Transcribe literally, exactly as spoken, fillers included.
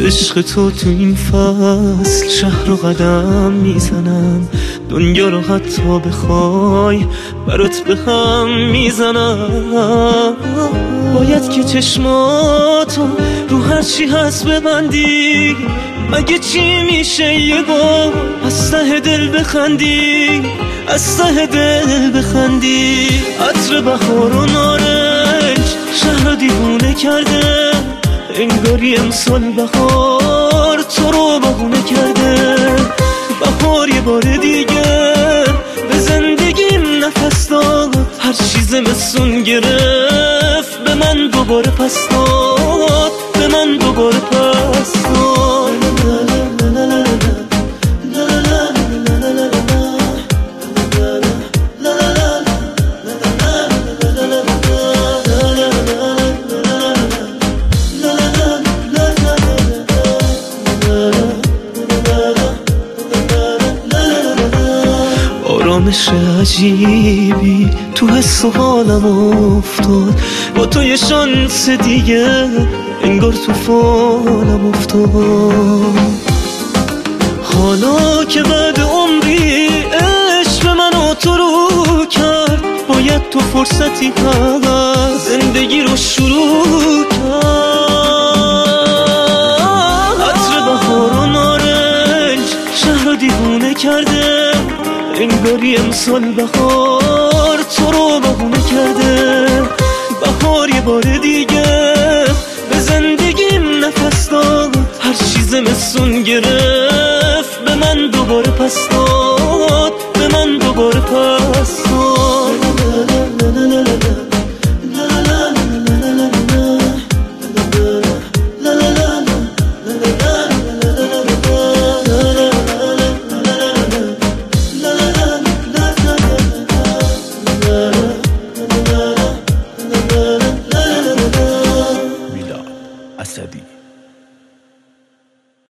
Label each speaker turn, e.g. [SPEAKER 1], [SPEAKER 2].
[SPEAKER 1] عشق تو تو این فصل شهر رو قدم میزنم، دنیا رو حتی بخوای برات به هم میزنم. باید که چشماتو رو هر چی هست ببندی، مگه چی میشه یه بار از ته دل بخندی، از ته دل بخندی. عطر بهار و نارنج شهر رو دیوونه کرده، انگاری امسال بهار تو رو بهونه کرده. بهار یه بار دیگه به زندگیم نفس داد، هر چیز مسون گرفت به من دوباره پس داد، به من دوباره پس داد. آرامش عجیبی تو حس و حالم افتاد، با تو یه شانس دیگه انگار تو فالم افتاد. حالا که بعد عمری عشق من و تو رو کرد، باید تو فرصتی هست زندگی رو شروع کرد. عطر بهار و نارنج شهر رو دیوونه کرده، انگاری امسال بهار تو رو بهونه کرده. بهار یه بار دیگه به زندگیم نفس داد، هر چیز مسون گرفت به من دوباره پس داد.